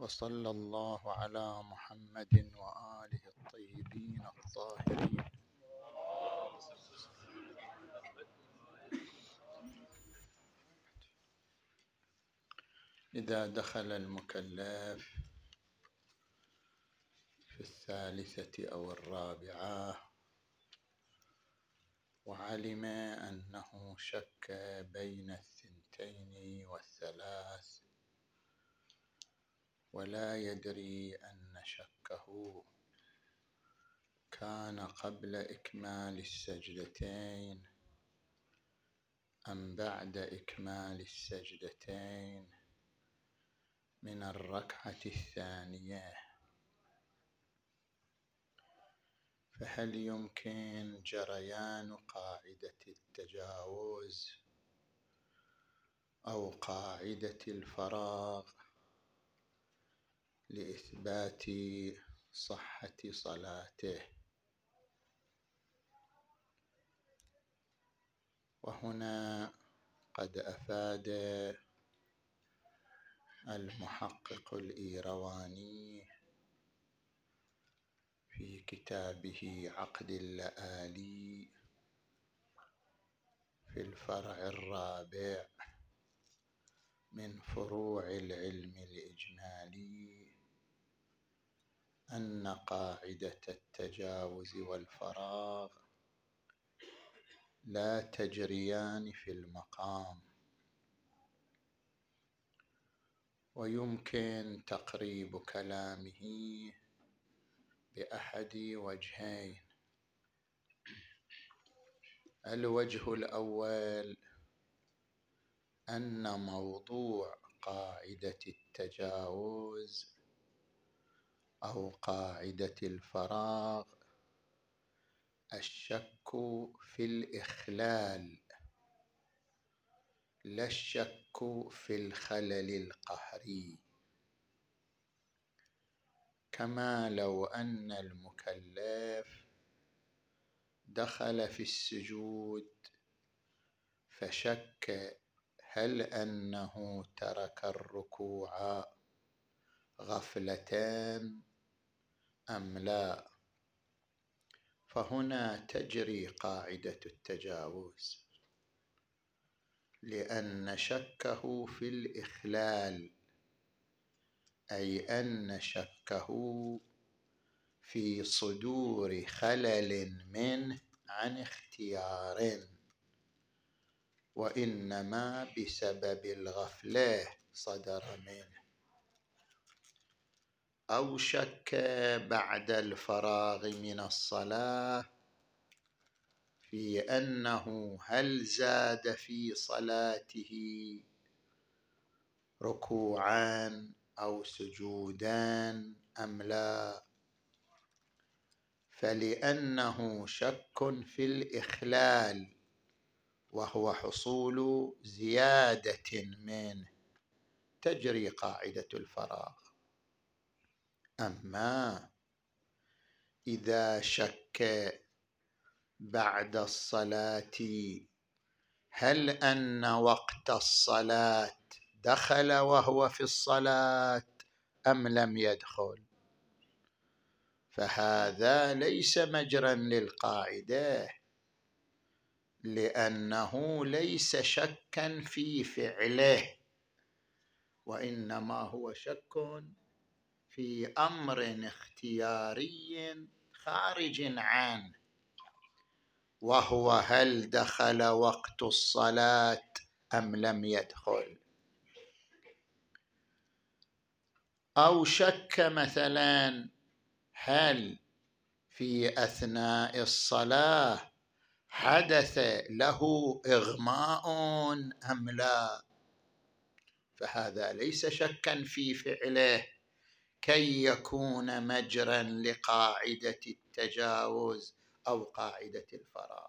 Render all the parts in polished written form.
وصلى الله على محمد وآله الطيبين الطاهرين. إذا دخل المكلف في الثالثة أو الرابعة وعلم أنه شك بين الثنتين والثلاث ولا يدري أن شكه كان قبل إكمال السجدتين أم بعد إكمال السجدتين من الركعة الثانية، فهل يمكن جريان قاعدة التجاوز أو قاعدة الفراغ لإثبات صحة صلاته؟ وهنا قد أفاد المحقق الإيرواني في كتابه عقد اللآلي في الفرع الرابع من فروع العلم الإجمالي أن قاعدة التجاوز والفراغ لا تجريان في المقام، ويمكن تقريب كلامه بأحد وجهين. الوجه الأول أن موضوع قاعدة التجاوز أو قاعدة الفراغ الشك في الإخلال لا الشك في الخلل القهري، كما لو أن المكلف دخل في السجود فشك هل أنه ترك الركوع غفلتان أم لا، فهنا تجري قاعدة التجاوز، لأن شكه في الإخلال أي أن شكه في صدور خلل منه عن اختيار، وإنما بسبب الغفلة صدر منه، أو شك بعد الفراغ من الصلاة في أنه هل زاد في صلاته ركوعان أو سجودان أم لا، فلأنه شك في الإخلال وهو حصول زيادة منه تجري قاعدة الفراغ. أما إذا شك بعد الصلاة هل أن وقت الصلاة دخل وهو في الصلاة أم لم يدخل، فهذا ليس مجرا للقاعدة، لأنه ليس شكا في فعله، وإنما هو شك في أمر اختياري خارج عنه، وهو هل دخل وقت الصلاة أم لم يدخل. أو شك مثلا هل في أثناء الصلاة حدث له إغماء أم لا، فهذا ليس شكا في فعله كي يكون مجرا لقاعدة التجاوز أو قاعدة الفراغ.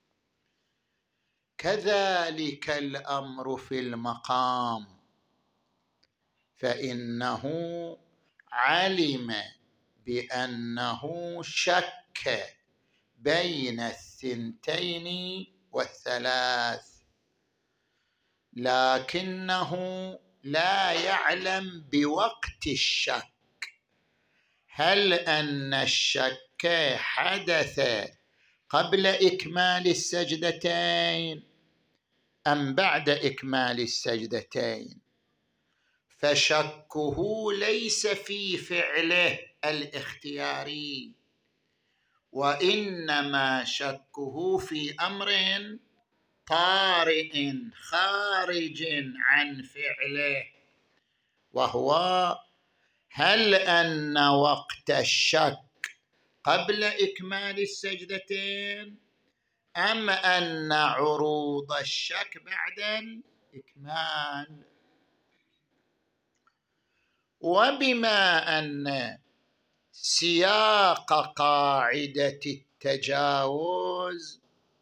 كذلك الأمر في المقام، فإنه علم بأنه شك بين الثنتين والثلاث، لكنه لا يعلم بوقت الشك، هل أن الشك حدث قبل إكمال السجدتين أم بعد إكمال السجدتين، فشكه ليس في فعله الاختياري، وإنما شكه في أمر طارئ خارج عن فعله، وهو هل أن وقت الشك قبل إكمال السجدتين أم أن عروض الشك بعد الإكمال. وبما أن سياق قاعدة التجاوز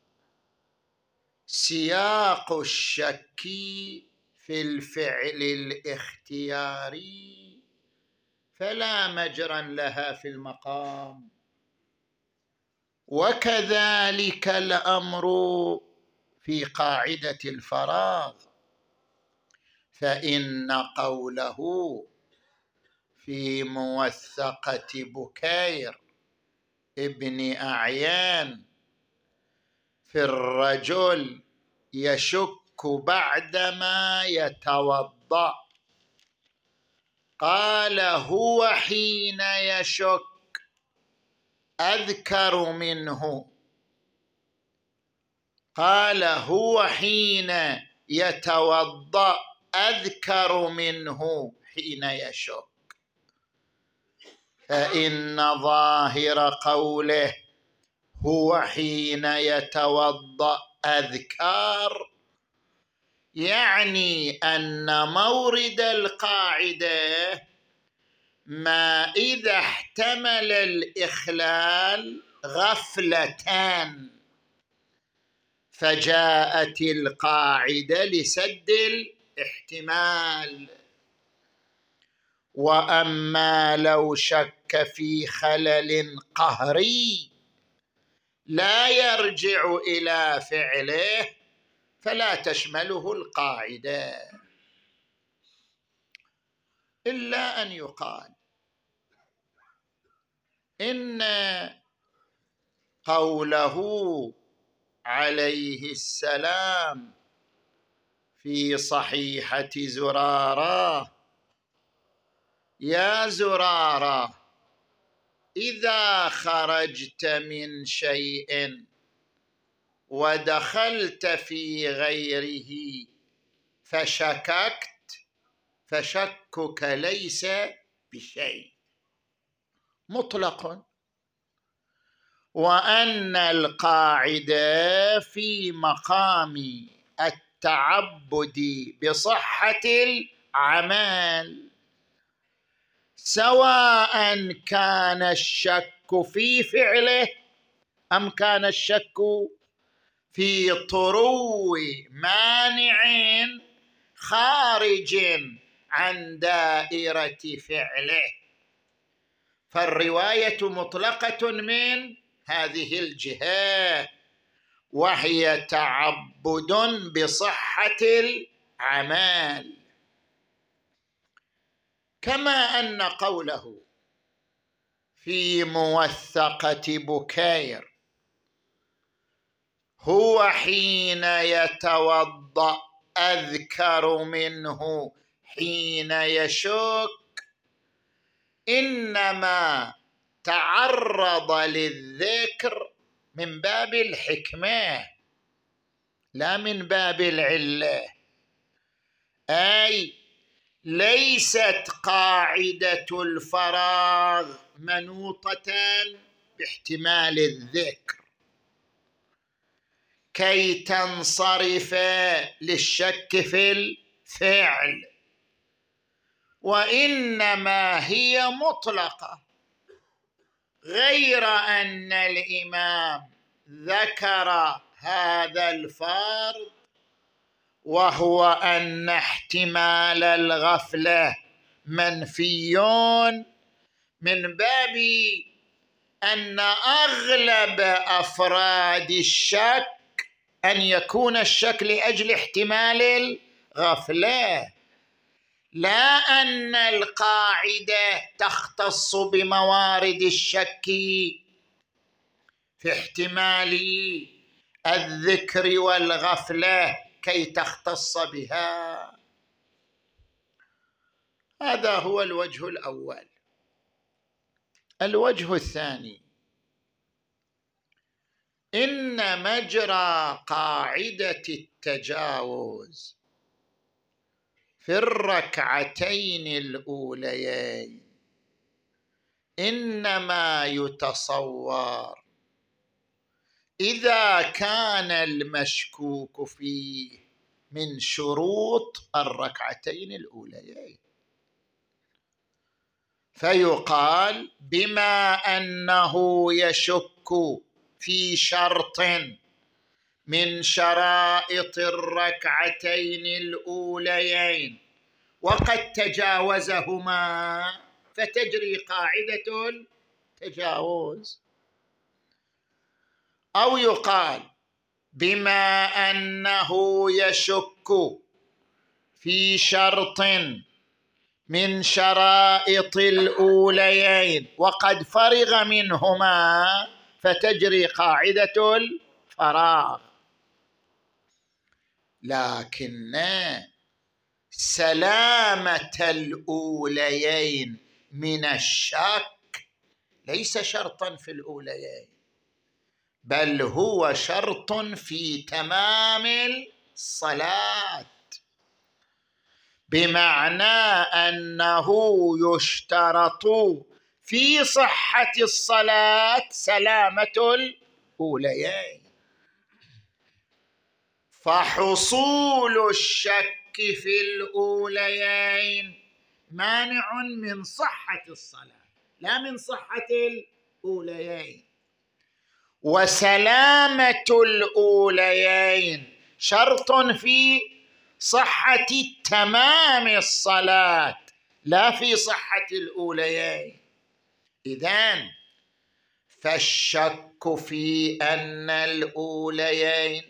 سياق الشك في الفعل الاختياري، فلا مجرى لها في المقام، وكذلك الأمر في قاعدة الفراغ، فإن قوله في موثقة بكير ابن أعيان في الرجل يشك بعدما يتوضأ، قال هو حين يشك أذكر منه، قال هو حين يتوضأ أذكر منه حين يشك، فإن ظاهر قوله هو حين يتوضأ أذكار يعني أن مورد القاعدة ما إذا احتمل الإخلال غفلتان، فجاءت القاعدة لسد الاحتمال. وأما لو شك في خلل قهري لا يرجع إلى فعله فلا تشمله القاعدة، إلا أن يقال إن قوله عليه السلام في صحيحة زرارة يا زرارة إذا خرجت من شيء ودخلت في غيره فشككت فشكك ليس بشيء مطلق، وأن القاعدة في مقام التعبد بصحة العمل، سواء كان الشك في فعله أم كان الشك في طرو مانع خارج عن دائرة فعله، فالرواية مطلقة من هذه الجهة، وهي تعبد بصحة العمل. كما أن قوله في موثقة بكير هو حين يتوضأ أذكر منه حين يشك إنما تعرض للذكر من باب الحكمة لا من باب العلة، أي ليست قاعدة الفراغ منوطة باحتمال الذكر كي تنصرف للشك في الفعل، وإنما هي مطلقة، غير أن الإمام ذكر هذا الفرض وهو أن احتمال الغفلة منفي من باب أن أغلب أفراد الشك أن يكون الشك لأجل احتمال الغفلة، لا أن القاعدة تختص بموارد الشك في احتمال الذكر والغفلة كي تختص بها. هذا هو الوجه الأول. الوجه الثاني: إن مجرى قاعدة التجاوز في الركعتين الأوليين إنما يتصور إذا كان المشكوك فيه من شروط الركعتين الأوليين، فيقال بما أنه يشك في شرط من شرائط الركعتين الأوليين وقد تجاوزهما فتجري قاعدة التجاوز. أو يقال بما أنه يشك في شرط من شرائط الأوليين وقد فرغ منهما فتجري قاعدة الفراغ. لكن سلامة الأوليين من الشك ليس شرطا في الأوليين، بل هو شرط في تمام الصلاة، بمعنى أنه يشترط في صحة الصلاة سلامة الأوليين. فحصول الشك في الأوليين مانع من صحة الصلاة لا من صحة الأوليين، وسلامة الأوليين شرط في صحة تمام الصلاة لا في صحة الأوليين. إذن فالشك في أن الأوليين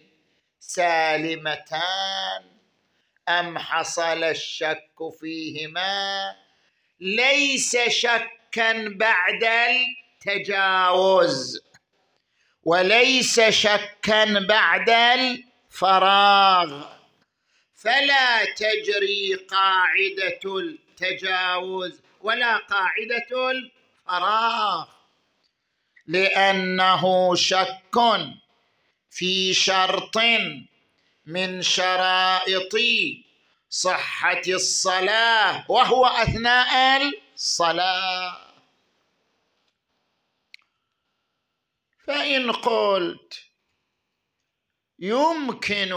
سالمتان أم حصل الشك فيهما ليس شكا بعد التجاوز وليس شكا بعد الفراغ، فلا تجري قاعدة التجاوز ولا قاعدة الفراغ، لأنه شك في شرط من شرائط صحة الصلاة وهو أثناء الصلاة. فإن قلت يمكن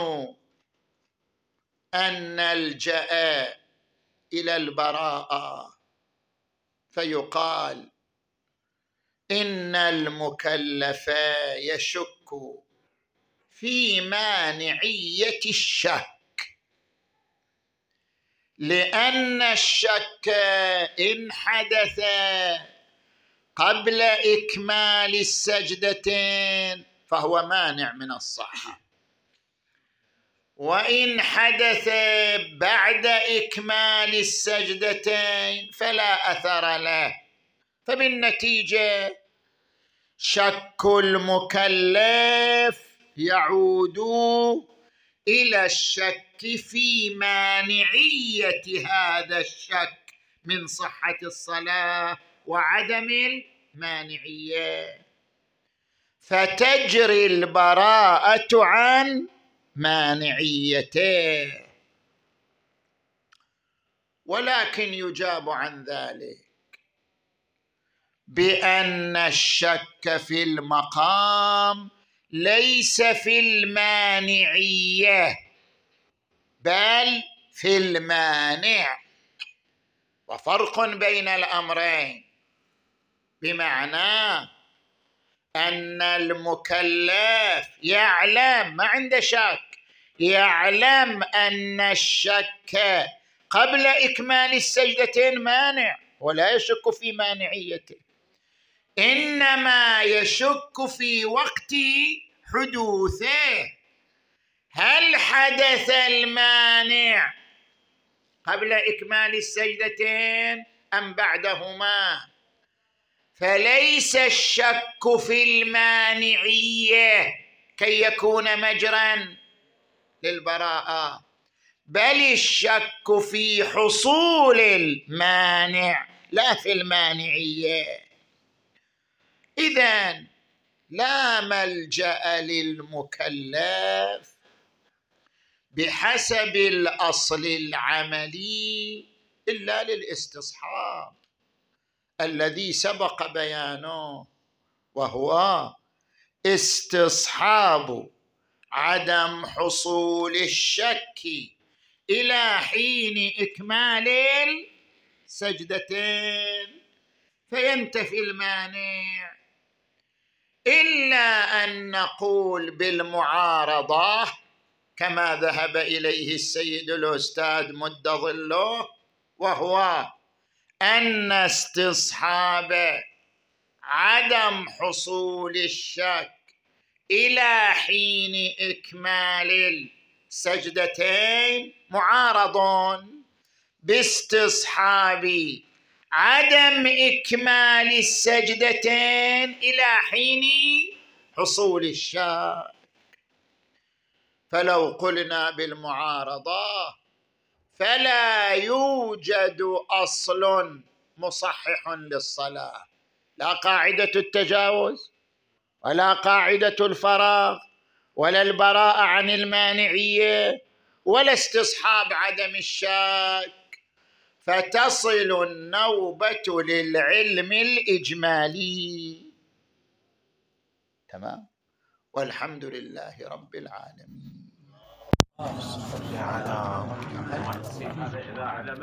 أن نلجأ إلى البراءة فيقال إن المكلف يشك في مانعية الشك، لأن الشك إن حدث قبل إكمال السجدتين فهو مانع من الصحة، وإن حدث بعد إكمال السجدتين فلا أثر له. فبالنتيجة شك المكلف يعود إلى الشك في مانعية هذا الشك من صحة الصلاة وعدم المانعية، فتجري البراءة عن مانعيته. ولكن يجاب عن ذلك بأن الشك في المقام ليس في المانعية بل في المانع، وفرق بين الأمرين، بمعنى أن المكلف يعلم، ما عنده شك، يعلم أن الشك قبل إكمال السجدتين مانع ولا يشك في مانعيته، إنما يشك في وقت حدوثه. هل حدث المانع قبل إكمال السجدتين أم بعدهما. فليس الشك في المانعية كي يكون مجرا للبراءة، بل الشك في حصول المانع لا في المانعية. إذن لا ملجأ للمكلف بحسب الأصل العملي إلا للاستصحاب الذي سبق بيانه، وهو استصحاب عدم حصول الشك إلى حين إكمال السجدتين، فينتفي المانع. إلا أن نقول بالمعارضة كما ذهب إليه السيد الأستاذ مد ظله، وهو أن استصحاب عدم حصول الشك إلى حين إكمال السجدتين معارض باستصحاب عدم إكمال السجدتين إلى حين حصول الشك. فلو قلنا بالمعارضة فلا يوجد أصل مصحح للصلاة، لا قاعدة التجاوز ولا قاعدة الفراغ ولا البراءة عن المانعية ولا استصحاب عدم الشك، فتصل النوبة للعلم الإجمالي. تمام. والحمد لله رب العالمين.